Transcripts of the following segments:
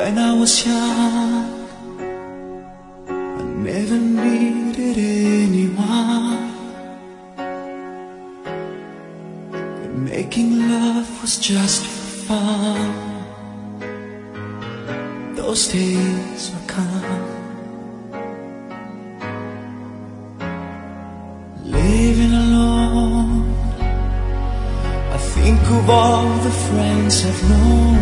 When I was young, I never needed anyone, and making love was just for fun. Those days are gone. Living alone, I think of all the friends I've known.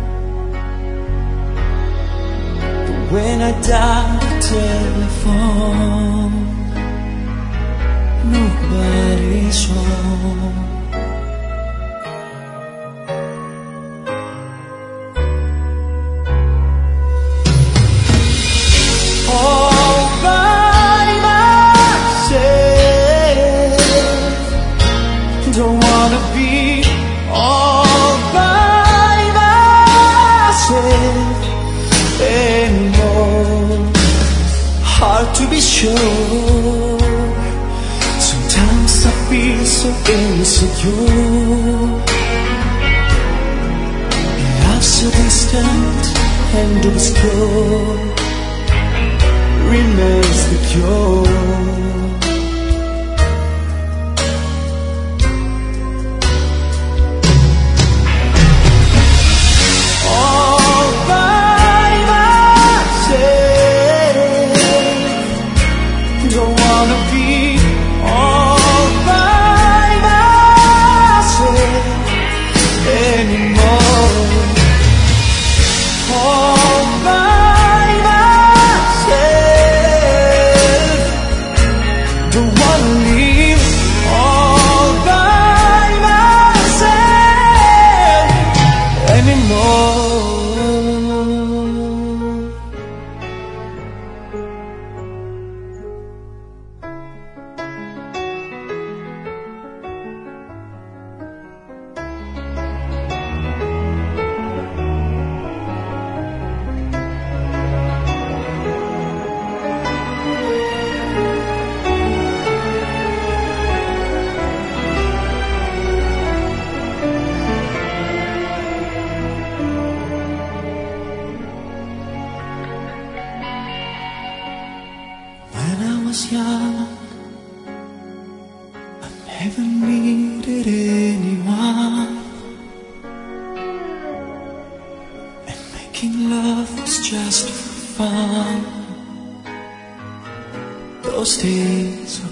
But when I dial the telephone, nobody's home. All by myself, don't wanna be all by myself anymore. Hard to be sure. Sometimes I feel so insecure. Love's so distant and obscure, remains the cure. All by myself, don't wanna be all by myself anymore. All by myself, don't wanna leave all by myself anymore. When I was young, I never needed anyone, and making love was just for fun. Those days